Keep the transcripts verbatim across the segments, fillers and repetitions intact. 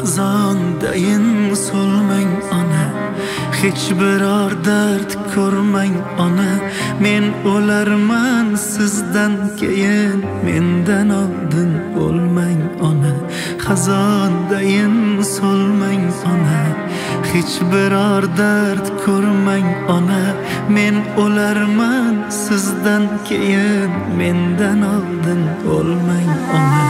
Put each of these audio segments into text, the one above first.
xazondayin so'lmang ona, hech biror dard ko'rmang ona. Men o'larman sizdan keyin, mendan oldin o'lmang ona. Xazondayin so'lmang ona, hech biror dard ko'rmang ona. Men o'larman sizdan keyin, mendan oldin o'lmang ona.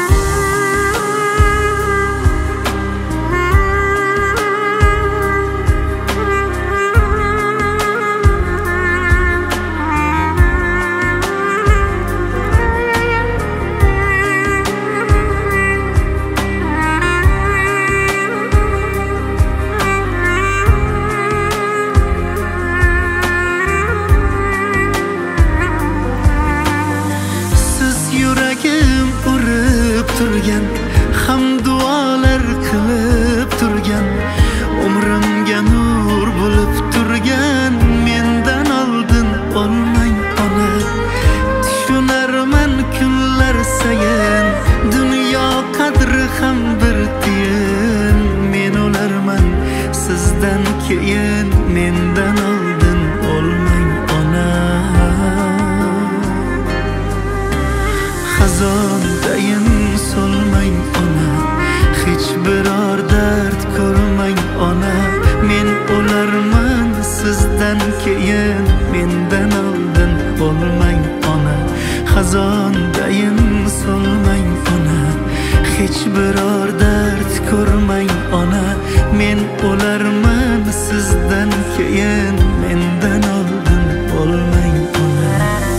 Turgan, ham duolar qilib turgan, umrimga nur bo'lib turgan. Mendan oldin o'lmang ona. Tushunarman kunlar sayin, dunyo qadri ham bir tiyin. Men o'larman sizdan keyin, mendan oldin o'lmang ona. Xazondayin so'lmang ona, hech biror dard ko'rmang ona. Men o'larman sizdan keyin, mendan oldin o'lmang ona. Xazondayin so'lmang ona, hech biror dard ko'rmang ona. Men o'larman sizdan keyin, mendan oldin o'lmang ona.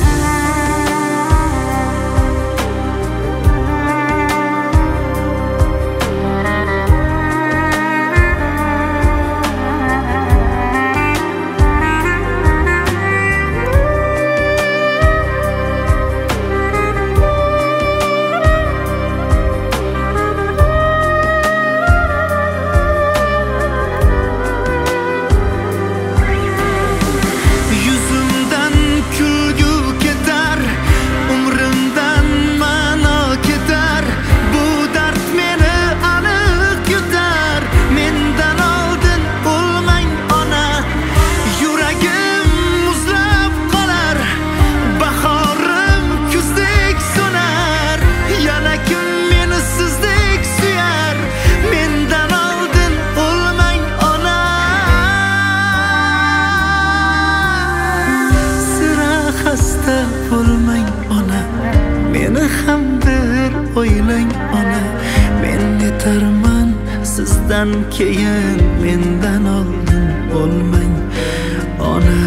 Bo'lmang ona, meni ham bir o'ylang ona. Men yetarman sizdan keyin, mendan oldin o'lmang ona.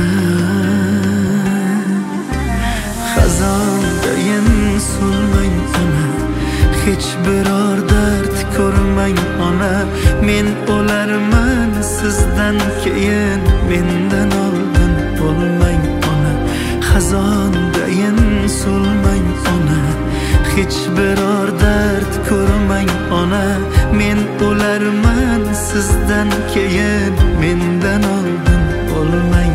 Xazondayin so'lmang ona, hech biror dard ko'rmang ona. Men o'larman sizdan keyin, mendan oldin o'lmang ona. Xazondayin so'lmang ona, hech biror dard ko'rmang ona. Men o'larman sizdan keyin, mendan oldin o'lmang